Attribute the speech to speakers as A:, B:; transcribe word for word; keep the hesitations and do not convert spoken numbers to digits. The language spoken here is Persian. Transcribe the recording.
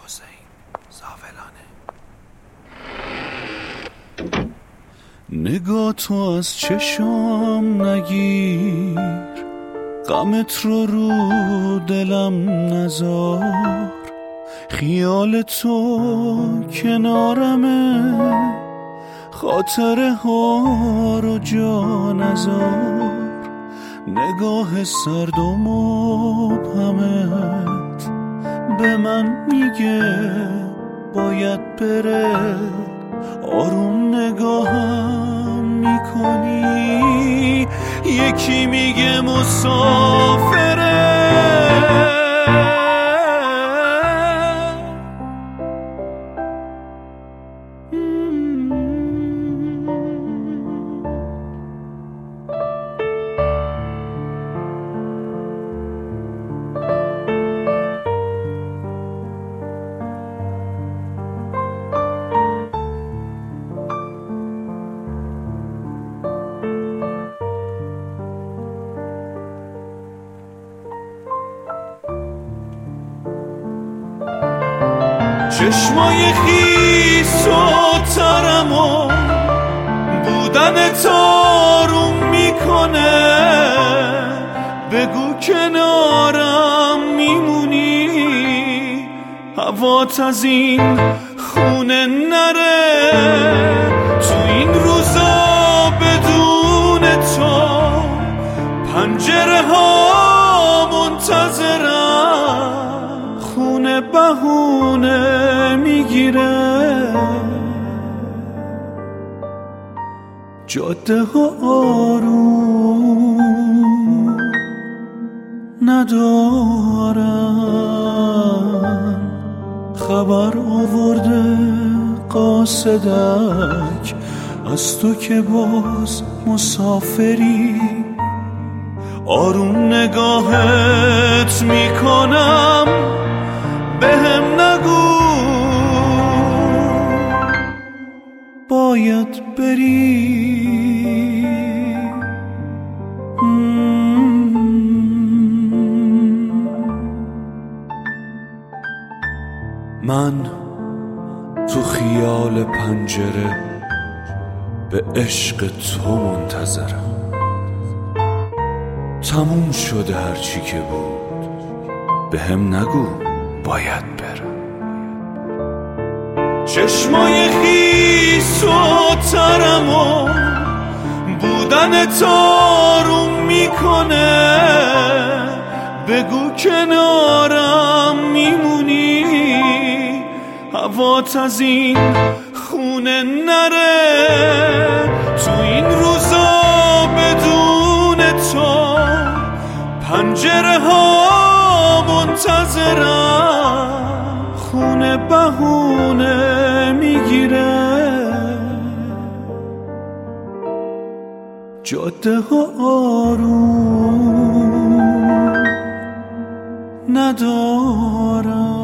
A: حسین زاولانه.
B: نگاه تو از چشم نگیر، غمت رو رو دلم نذار، خیال تو کنارمه، خاطره ها رو جا نذار، نگاه سرد و مبهمت به من میگه باید بره، آروم نگاهم میکنی، یکی میگه مسافره. چشمای خیس و ترم و بودن تاروم میکنه، بگو کنارم میمونی، هوات از این خونه نره، تو این روزا بدون تو پنجره ها منتظرم، خونه بهونه میگیره، جاده ها آروم ندارن، خبر آورده قاصدک از تو که باز مسافری، آروم نگاهت میکنم بهم نگو باید بری. من تو خیال پنجره به عشق تو منتظرم، تموم شده هرچی که بود، بهم نگو باید برم. چشمای خیس و ترم و بودن تاروم میکنه، بگو کنارم میمونی، هوات از این خونه نره، تو این روزا بدون تو پنجره ها منتظرم، خونه بهونه میگیره، جاده ها آروم ندارم.